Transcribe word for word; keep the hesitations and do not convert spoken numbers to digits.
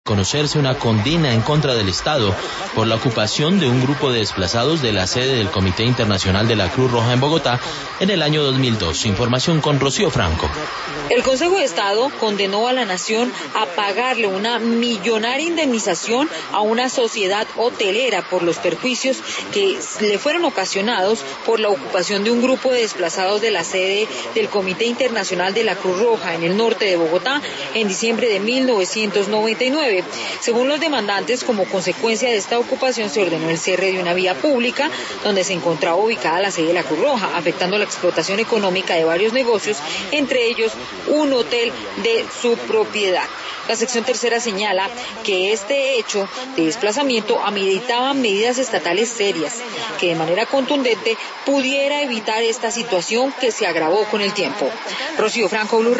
Conocerse una condena en contra del Estado por la ocupación de un grupo de desplazados de la sede del Comité Internacional de la Cruz Roja en Bogotá en el año dos mil dos. Información con Rocío Franco. El Consejo de Estado condenó a la nación a pagarle una millonaria indemnización a una sociedad hotelera por los perjuicios que le fueron ocasionados por la ocupación de un grupo de desplazados de la sede del Comité Internacional de la Cruz Roja en el norte de Bogotá en diciembre de mil novecientos noventa y nueve. Según los demandantes, como consecuencia de esta ocupación se ordenó el cierre de una vía pública donde se encontraba ubicada la sede de la Cruz Roja, afectando la explotación económica de varios negocios, entre ellos un hotel de su propiedad. La sección tercera señala que este hecho de desplazamiento ameritaba medidas estatales serias, que de manera contundente pudiera evitar esta situación que se agravó con el tiempo. Rocío Franco, Blue